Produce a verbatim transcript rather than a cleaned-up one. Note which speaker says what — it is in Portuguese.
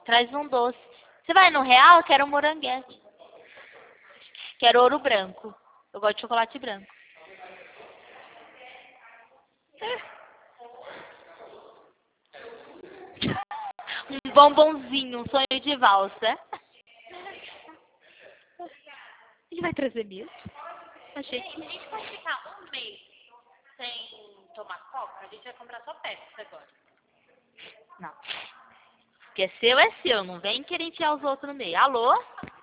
Speaker 1: Traz um doce. Você vai no Real? Eu quero um moranguete. Quero ouro branco. Eu gosto de chocolate branco. Um bombonzinho, um sonho de valsa. Ele vai trazer mesmo? Achei que...
Speaker 2: A gente pode ficar um mês sem tomar coca? A gente vai comprar só Pepsi agora.
Speaker 1: Não. Porque seu é seu, não vem querer enfiar os outros no meio. Alô?